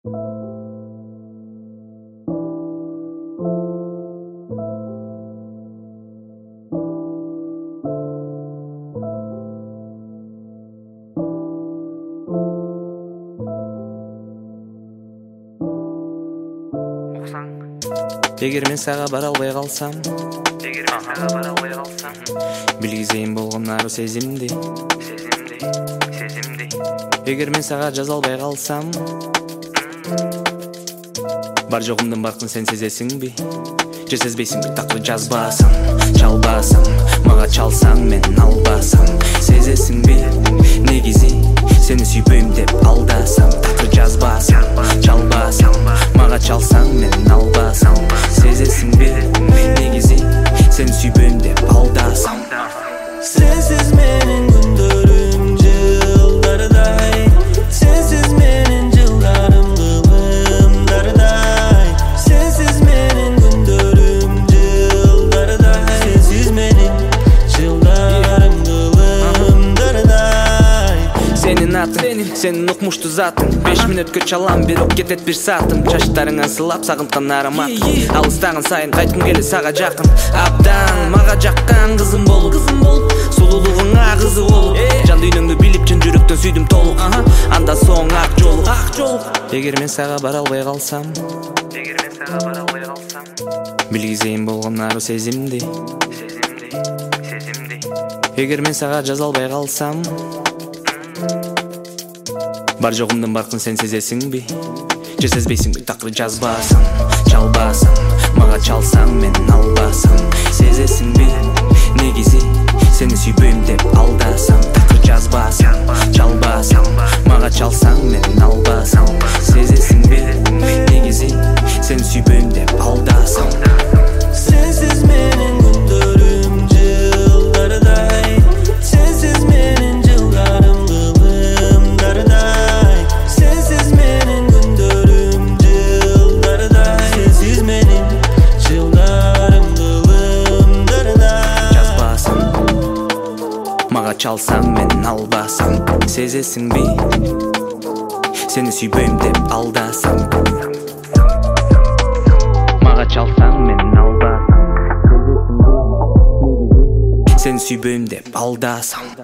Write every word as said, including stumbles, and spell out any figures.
Эгер мен сага бара албай калсам, Эгер мен сага бара албай калсам, билгизейин болгон ару сезимди, сезимди, сезимди. Эгер мен сага жаза албай калсам, бар жогумдун баркын сен сезесиңби? Же сезбейсиңби? Такыр жазбасам, чалбасам, мага чалсаң мен албасам, сезесиңби? Негизи сени сүйбөйм деп алдасам, такыр жазбасам, чалбасам, мага чалсаң мен албасам, сезесиңби? Негизи сени сүйбөйм деп алдасам. Sensiz menin gündörüm жылдардай, sensiz menin жылдарым кылымдардай, sensiz menin gündörüm жылдардай, sensiz menin жылдарым кылымдардай. Senin atın, senin укмуштуу затың, беш мүнөткө чалам, бирок кетет бир саатым. Чачтарыңан сылап сагынткан аромат, алыстаган сайын кайткым келет сага жакын. Абдан мага жаккан кызым болуп, сулуулугуңа кызы болуп, жан дүйнөңдү билип чын жүрөктөн сүйдүм толук. Андан соң ак жолук, ак жолук. Эгер мен сага бара албай калсам, Эгер мен сага бара албай калсам, билгизейин болгон ару сезимди, сезимди, сезимди. Эгер мен сага жаза албай калсам, бар жогумдун баркын сен сезесиңби? Же сезбейсиңби? Такыр жазбасам, чалбасам, мага чалсаң мен албасам, сезесиңби? Негизи сени сүйбөйм деп алдасам, такыр жазбасам, чалбасам, мага чалсаң мен албасам, сезесиңби? Негизи сени сүйбөйм деп алдасам. Sensiz menin gündörüm жылдардай, sensiz menin жылдарым кылымдардай, sensiz menin gündörüm жылдардай, sensiz menin жылдарым кылымдардай. Жазбасам, мага чалсаң мен албасам, сезесиңби? Сени сүйбөйм деп алдасам, мага чалсаң мен албасам, сени сүйбөйм деп алдасам.